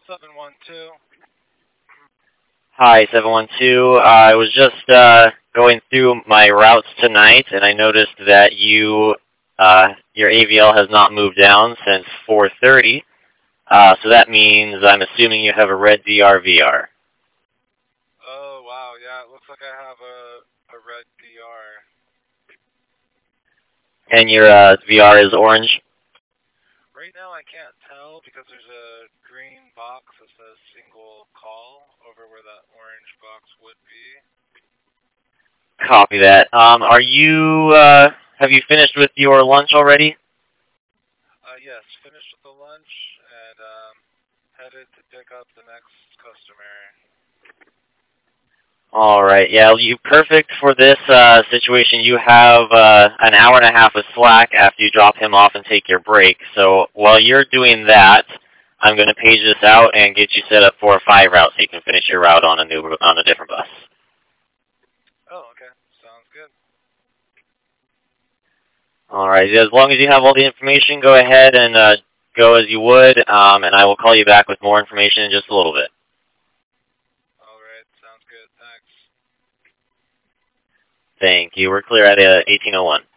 712. Hi, 712. I was just going through my routes tonight, and I noticed that your AVL has not moved down since 4:30. So that means I'm assuming you have a red DRVR. Oh, wow, yeah, it looks like I have a red DR. And your VR is orange? Right now I can't tell because there's a green box that says single call over where that orange box would be. Copy that. Have you finished with your lunch already? Yes, finished with the lunch and headed to pick up the next customer. All right. Yeah, you perfect for this situation. You have an hour and a half of slack after you drop him off and take your break. So while you're doing that, I'm going to page this out and get you set up for a 5 route so you can finish your route on a different bus. Oh, okay. Sounds good. All right. As long as you have all the information, go ahead and go as you would, and I will call you back with more information in just a little bit. All right. Sounds good. Thanks. Thank you. We're clear at 1801.